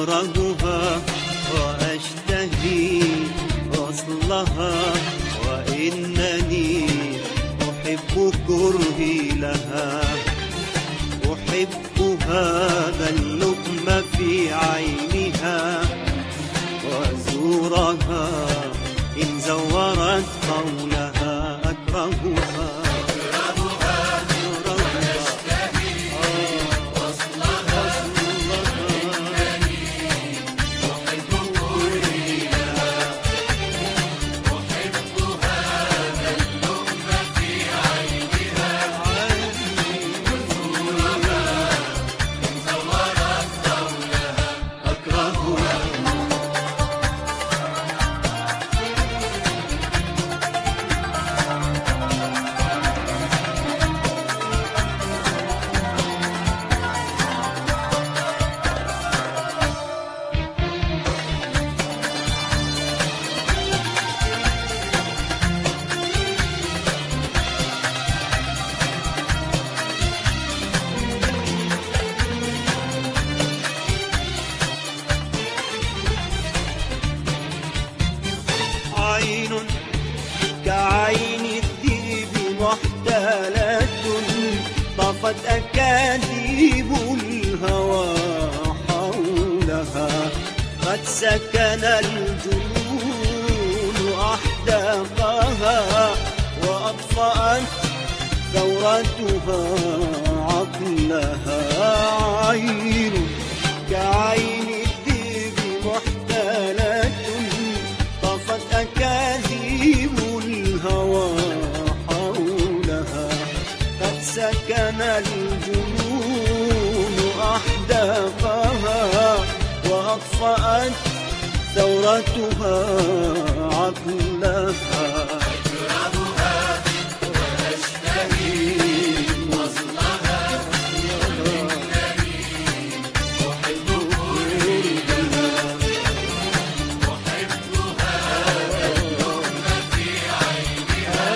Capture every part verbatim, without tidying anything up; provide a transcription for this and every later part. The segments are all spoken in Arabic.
أكرهها وأشتهي وصلها، وإنني أحب كرهي لها. أحب هذا اللؤم في عينها وزورها إن زورت قولها. أكرهها كعين الذئب محتالة، طفت أكاذيب الهوى حولها. قد سكن الجنون أحداقها، وأطفأت ثورتها عقلها. عين كعين الذئب محتالة، طفت أكاذيب الهوى حولها. قد سكن الجنون أحداقها، وأطفأت ثورتها عقلها. أكرهها وأشتهي وصلها، وإنني أحب كرهها. أحب هذا اللؤم في عينها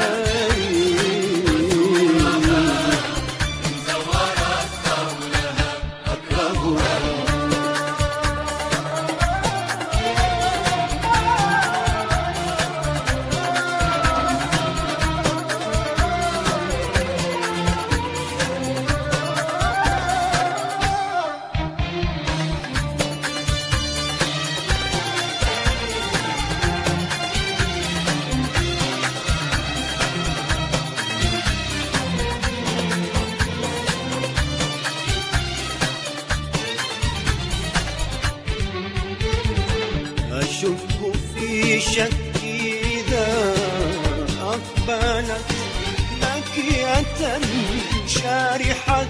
وزورها إن زورت قولها. أكرهها أشك في شكي إذا أقبلت باكية شارحة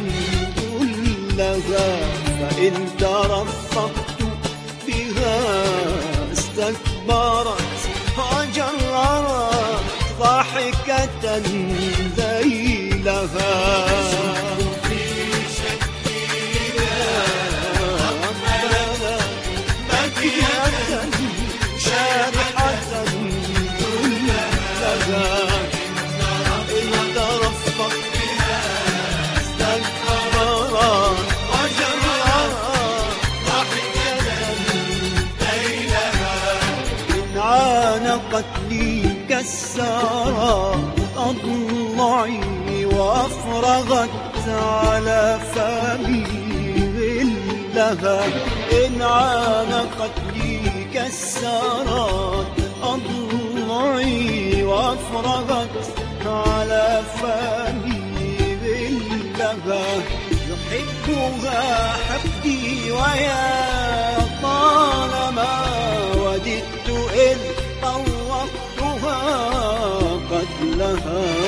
كلها. فإن ترفقت بها استكبرت وجررت ضاحكة ذيلها. شارحة كلها إن ترفق بها استكبرت وجررت ضاحكة ليلها. إن عانقت لي كسرت أضلعي وأفرغت على فمي غلها. إن عانقت لي كسرت أضلعي وأفرغت على فمي غلها. يحبها حبي ويا طالما وددت إذ طوقتها قتلها.